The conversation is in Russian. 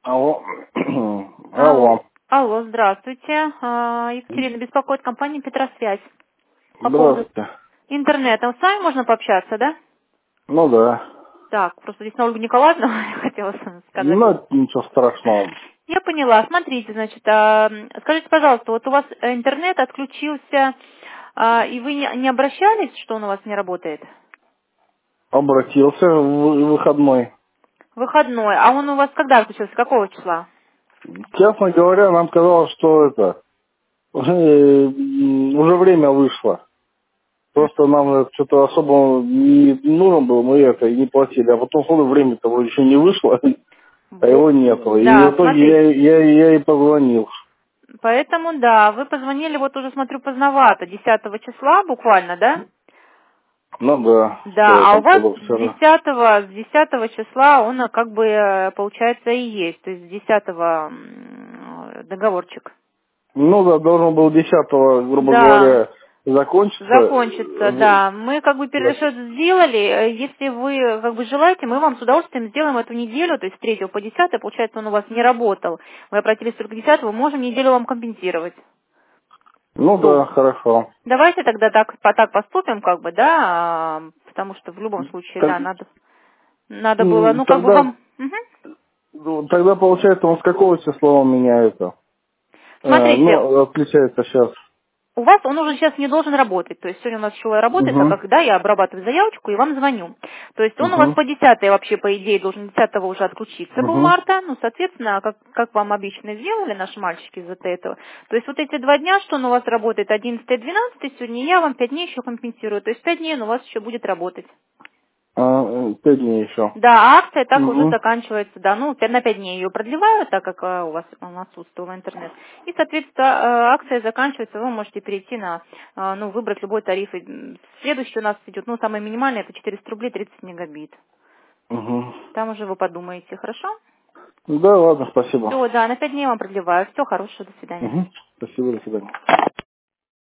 Алло. Алло, Алло. алло, здравствуйте. Екатерина беспокоит компания Петросвязь. По поводу Здравствуйте. интернета. С вами можно пообщаться, да? Ну да. Так, просто здесь на Ольгу Николаевну я хотела сказать. Ну, это ничего страшного. Я поняла. Смотрите, значит, скажите, пожалуйста, вот у вас интернет отключился, и вы не обращались, что он у вас не работает? Обратился в выходной. Выходной. А он у вас когда отключился? Какого числа? Честно говоря, нам казалось, что это уже время вышло. Просто нам что-то особо не нужен был, мы это и не платили. А потом смотрю, время-то вроде еще не вышло, а его нету. И в Да, итоге смотрите. я и позвонил. Поэтому, да, вы позвонили, вот уже смотрю, поздновато, 10 числа буквально, да? Ну да, что Да, а у там вас позавчера. с 10 числа он как бы, получается, и есть, то есть с 10 договорчик. Ну да, должен был 10-го, грубо Да, говоря, закончиться. закончится, да. Мы как бы перерасчет сделали. Если вы как бы желаете, мы вам с удовольствием сделаем эту неделю, то есть с 3 по 10, получается, он у вас не работал. Вы обратились только к 10, можем неделю вам компенсировать. Ну да, хорошо. Давайте тогда так поступим, как бы, да, потому что в любом случае, Так, да, надо было, ну, как бы тогда, вам... Мгм. ну, тогда получается, он с какого числа у меня это? Смотрите, Отличается сейчас. у вас он уже сейчас не должен работать. То есть сегодня у нас еще работает, так Угу, как, да, я обрабатываю заявочку и вам звоню. То есть он у вас угу, по 10 вообще, по идее, должен 10 уже отключиться был угу. марта. Ну, соответственно, как вам обычно сделали наши мальчики из-за этого. То есть вот эти 2 дня, что он у вас работает, 11 и 12, сегодня я вам 5 дней еще компенсирую. То есть 5 дней он у вас еще будет работать. 5 дней еще. Да, а акция так уже Угу, заканчивается, да, ну, на 5 дней ее продлевают, так как у вас он отсутствовал интернет. И, соответственно, акция заканчивается, вы можете перейти на, ну, выбрать любой тариф. И, следующий у нас идет, ну, самый минимальный, это 400 рублей 30 мегабит. угу. Там уже вы подумаете, хорошо? Да, ладно, спасибо. Все, да, на 5 дней вам продлеваю. Все, хорошего, до свидания. Угу. Спасибо, до свидания.